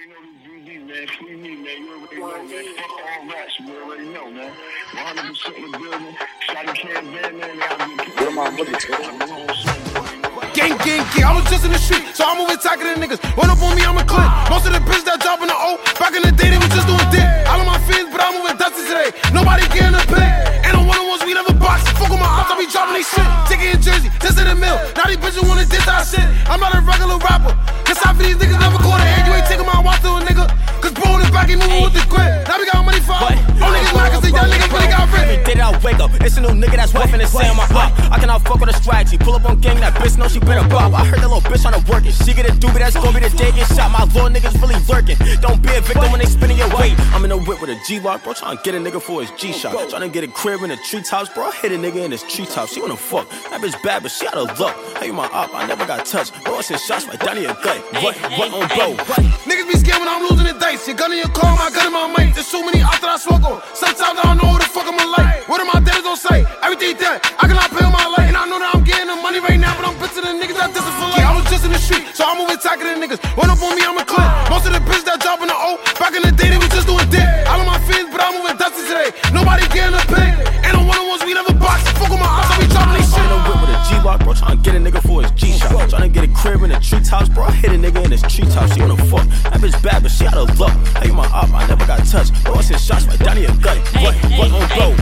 already know this GD, man. Free me, man. You already know, man. Fuck all rats. You already know, man. 100% in the building. Shotty Cam Van, man. What am I looking to? Gang, I was just in the street, so I'm always talking to niggas. Run up on me, I'm a clip. Most of the bitches that drop in the O, back in the day, they was just doing dick. All of my fans, but I'm with Dusty today. Nobody getting a pick. Ain't no one-on-ones, we never box. Fuck with my ops, I be dropping they shit. Ticket in Jersey, just in the mill. Now these bitches wanna diss our shit. I'm not a regular rapper. Cause half of these niggas never caught a hand. You ain't taking my watch to a nigga. Cause bro in the back, he moving with the grip. Now we got money for all niggas mad cause they young niggas really got rich. Every day that I wake up, it's a new nigga that's wuffing and saying my up. I cannot fuck with a strategy. Pull up on gang, that bitch know she been a bop. I heard that little bitch tryna work it. She get a doobie, that's gon' be the day get shot. My little niggas really lurking. Don't be a victim when they spinning your weight. I'm in the whip with a G-lock, bro, tryna get a nigga for his G-shot. Tryna get a crib in the treetops, bro. I hit a nigga in his treetops. She wanna fuck. That bitch bad, but she out of luck. Hey, you my op, I never got touched. Bro, I send shots right down to your gut. What on bro? Niggas be scared when I'm losing the dice. Your gun in your car, my gun in my mic. There's so many ops that I smoke on. Sometimes I don't know who the fuck I'm like. What are my days on sight? Everything that I cannot pay on my life. And I know that I'm getting the money right now, but I'm bitching the niggas that this is for life. I was just in the street, so I'm always talking to niggas. Run up on me, I'm a clip. Most of the bitches that drop in the O, back in the day, they was just doing dick. All of my fans, but I'm with Dusty today. Nobody getting a pick. Ain't no one-on-ones, we never box. Fuck with my ops, I be dropping they shit. I'm in the whip with a G-lock, bro, tryna get a nigga for his G-shot. Tryna get a crib in the treetops, bro. I hit a nigga in his treetops. She wanna fuck. That bitch bad, but she out of luck. Hey, you my op, I never got touched. Bro, I send shots right down to your gut. What on bro?